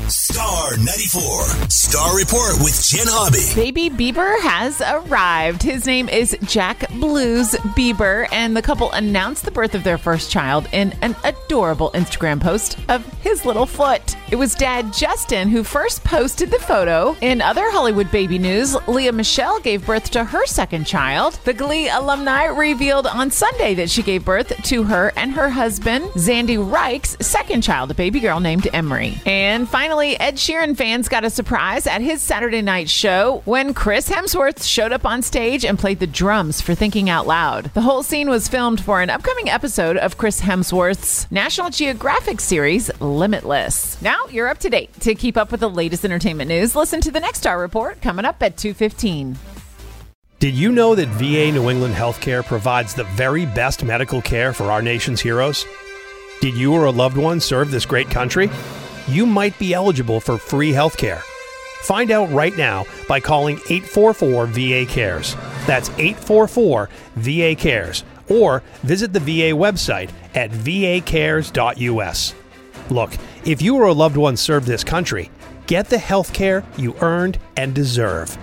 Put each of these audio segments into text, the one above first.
Star 94. Star Report with Jen Hobby. Baby Bieber has arrived. His name is Jack Blues Bieber, and the couple announced the birth of their first child in an adorable Instagram post of his little foot. It was dad Justin who first posted the photo. In other Hollywood baby news, Lea Michele gave birth to her second child. The Glee alumni revealed on Sunday that she gave birth to her and her husband, Zandy Reich's second child, a baby girl named Emery. And finally, Ed Sheeran fans got a surprise at his Saturday night show when Chris Hemsworth showed up on stage and played the drums for Thinking Out Loud. The whole scene was filmed for an upcoming episode of Chris Hemsworth's National Geographic series, Limitless. Now you're up to date. To keep up with the latest entertainment news, listen to the next Star Report coming up at 2:15. Did you know that VA New England Healthcare provides the very best medical care for our nation's heroes? Did you or a loved one serve this great country? You might be eligible for free healthcare. Find out right now by calling 844-VA-CARES. That's 844-VA-CARES. Or visit the VA website at vacares.us. Look, if you or a loved one served this country, get the health care you earned and deserve.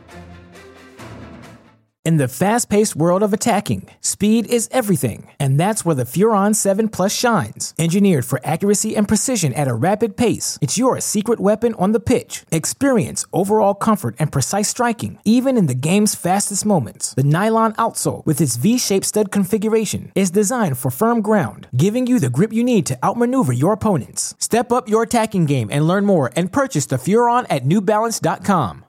In the fast-paced world of attacking, speed is everything, and that's where the Furon 7 Plus shines. Engineered for accuracy and precision at a rapid pace, it's your secret weapon on the pitch. Experience overall comfort and precise striking, even in the game's fastest moments. The nylon outsole, with its V-shaped stud configuration, is designed for firm ground, giving you the grip you need to outmaneuver your opponents. Step up your attacking game and learn more and purchase the Furon at NewBalance.com.